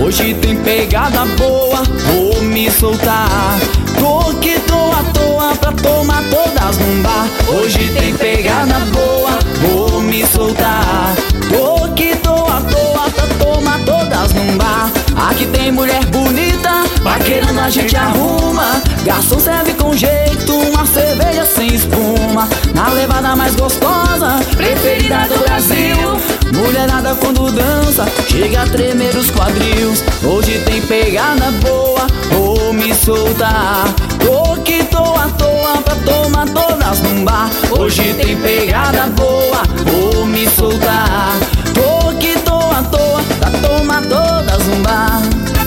Hoje tem pegada boa, vou me soltar. Tô que tô à toa pra tomar todas num bar. Hoje tem pegada boa, vou me soltar. Tô que tô à toa pra tomar todas num bar. Aqui tem mulher bonita, paquerando a gente arruma. Garçom serve com jeito, uma cerveja sem espuma. Na levada mais gostosa, preferida do Brasil. Mulherada quando dança, chega a tremer os quadris. Hoje tem pegada boa, vou me soltar. Tô que tô à toa pra tomar todas num bar. Hoje tem pegada boa, vou me soltar. Tô que tô à toa pra tomar todas num bar.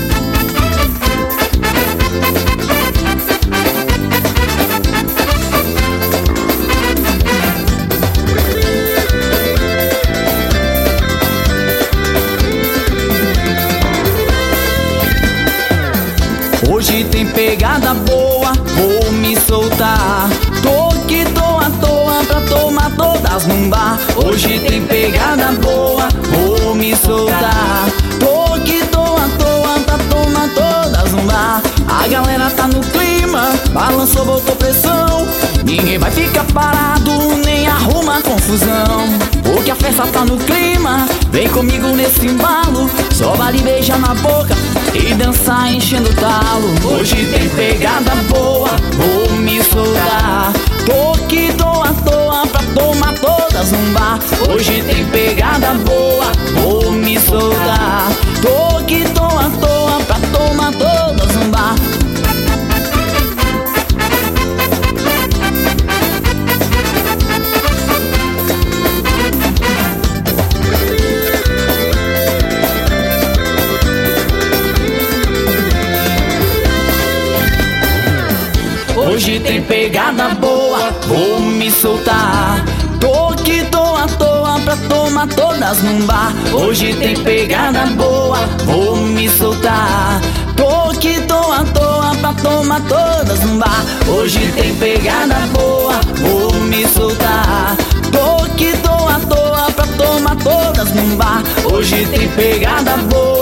Hoje tem pegada boa, vou me soltar. Tô que tô à toa pra tomar todas num bar. Hoje tem pegada boa, vou me soltar. Tô que tô à toa pra tomar todas num bar. A galera tá no clima, balançou, botou pressão. Ninguém vai ficar parado, nem arruma confusão. Porque a festa tá no clima, vem comigo nesse embalo. Só vale beijar na boca e dançar enchendo o talo. Hoje tem pegada boa, vou me soltar. Tô que tô à toa pra tomar todas num bar. Hoje tem pegada boa, vou me soltar. Tô que tô à toa pra tomar todas num bar. Hoje tem pegada boa, vou me soltar. Tô que tô à toa pra tomar todas num bar. Hoje tem pegada boa, vou me soltar. Tô que tô à toa pra tomar todas num bar. Hoje tem pegada boa, vou me soltar. Tô que tô à toa pra tomar todas num bar. Hoje tem pegada boa.